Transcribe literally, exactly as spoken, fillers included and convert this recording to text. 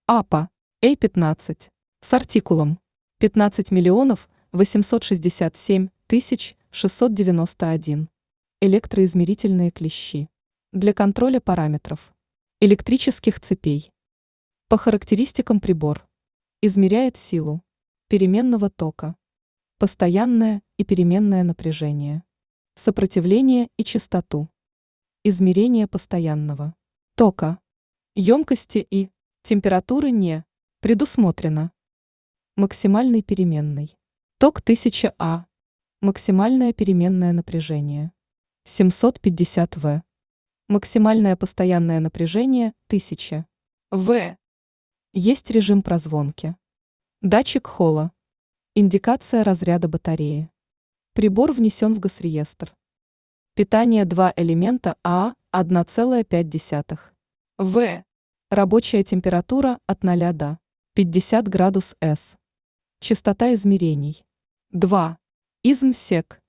АПА Э пятнадцать с артикулом пятнадцать миллионов восемьсот шестьдесят семь тысяч шестьсот девяносто один. Электроизмерительные клещи. Для контроля параметров электрических цепей. По характеристикам прибор измеряет силу переменного тока, постоянное и переменное напряжение, сопротивление и частоту, измерение постоянного тока, емкости и температуры не предусмотрено. Максимальный переменный ток тысяча А, максимальное переменное напряжение семьсот пятьдесят вольт, максимальное постоянное напряжение тысяча вольт. Есть режим прозвонки. Датчик холла. Индикация разряда батареи. Прибор внесен в госреестр. Питание два элемента А одна целая пять десятых вольт. Рабочая температура от ноля до пятидесяти градусов С. Частота измерений два. Измсек.